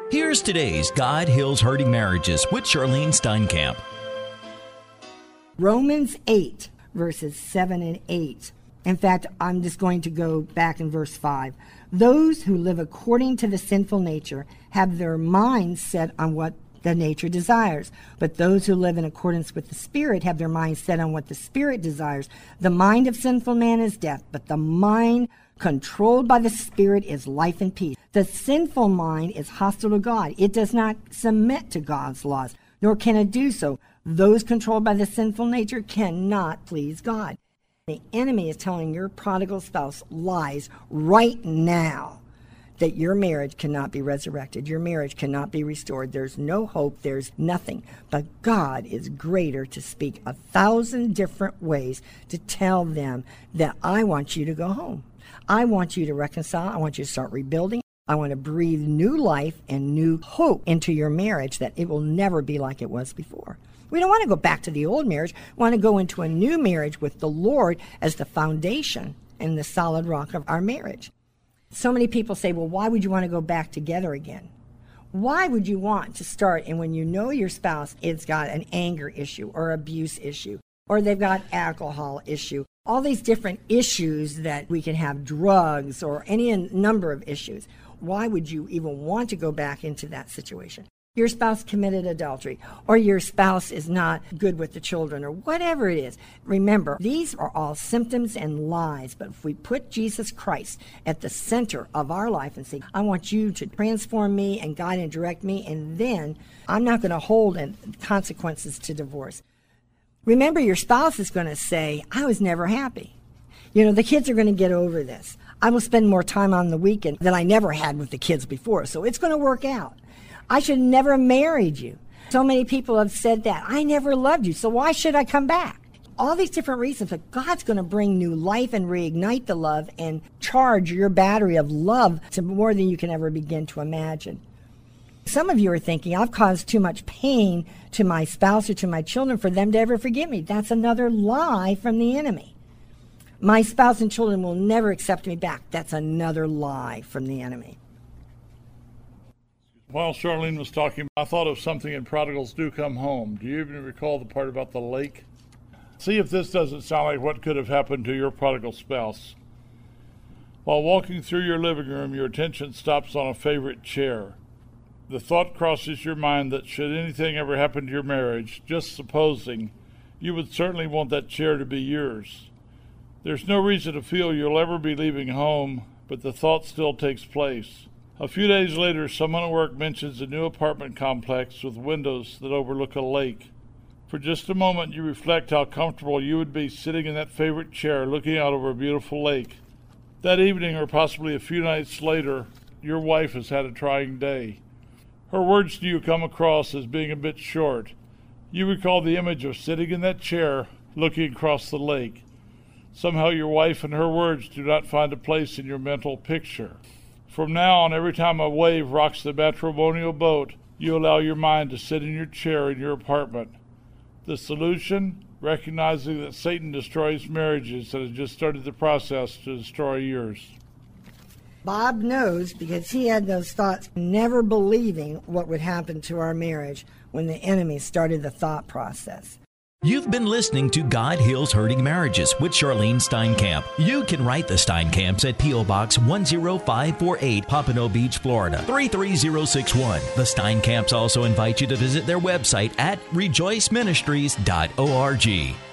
Here's today's God Heals Hurting Marriages with Charlene Steinkamp. Romans 8, verses 7 and 8. In fact, I'm just going to go back in verse 5. Those who live according to the sinful nature have their minds set on what the nature desires. But those who live in accordance with the Spirit have their minds set on what the Spirit desires. The mind of sinful man is death, but the mind controlled by the Spirit is life and peace. The sinful mind is hostile to God. It does not submit to God's laws, nor can it do so. Those controlled by the sinful nature cannot please God. The enemy is telling your prodigal spouse lies right now that your marriage cannot be resurrected. Your marriage cannot be restored. There's no hope. There's nothing. But God is greater to speak 1,000 different ways to tell them that I want you to go home. I want you to reconcile. I want you to start rebuilding. I want to breathe new life and new hope into your marriage that it will never be like it was before. We don't want to go back to the old marriage. We want to go into a new marriage with the Lord as the foundation and the solid rock of our marriage. So many people say, well, why would you want to go back together again? Why would you want to start, and when you know your spouse has got an anger issue or abuse issue, or they've got alcohol issue, all these different issues that we can have, drugs or any number of issues, why would you even want to go back into that situation? Your spouse committed adultery, or your spouse is not good with the children, or whatever it is. Remember, these are all symptoms and lies, but if we put Jesus Christ at the center of our life and say, I want you to transform me and guide and direct me, and then I'm not going to hold consequences to divorce. Remember, your spouse is going to say, I was never happy. You know, the kids are going to get over this. I will spend more time on the weekend than I never had with the kids before, so it's going to work out. I should never have married you. So many people have said that. I never loved you, so why should I come back? All these different reasons, but God's going to bring new life and reignite the love and charge your battery of love to more than you can ever begin to imagine. Some of you are thinking, I've caused too much pain to my spouse or to my children for them to ever forgive me. That's another lie from the enemy. My spouse and children will never accept me back. That's another lie from the enemy. While Charlene was talking, I thought of something in Prodigals Do Come Home. Do you even recall the part about the lake? See if this doesn't sound like what could have happened to your prodigal spouse. While walking through your living room, your attention stops on a favorite chair. The thought crosses your mind that should anything ever happen to your marriage, just supposing, you would certainly want that chair to be yours. There's no reason to feel you'll ever be leaving home, but the thought still takes place. A few days later, someone at work mentions a new apartment complex with windows that overlook a lake. For just a moment, you reflect how comfortable you would be sitting in that favorite chair looking out over a beautiful lake. That evening, or possibly a few nights later, your wife has had a trying day. Her words to you come across as being a bit short. You recall the image of sitting in that chair looking across the lake. Somehow your wife and her words do not find a place in your mental picture. From now on, every time a wave rocks the matrimonial boat, you allow your mind to sit in your chair in your apartment. The solution? Recognizing that Satan destroys marriages and has just started the process to destroy yours. Bob knows because he had those thoughts, never believing what would happen to our marriage when the enemy started the thought process. You've been listening to God Heals Hurting Marriages with Charlene Steinkamp. You can write the Steinkamps at P.O. Box 10548, Pompano Beach, Florida, 33061. The Steinkamps also invite you to visit their website at rejoiceministries.org.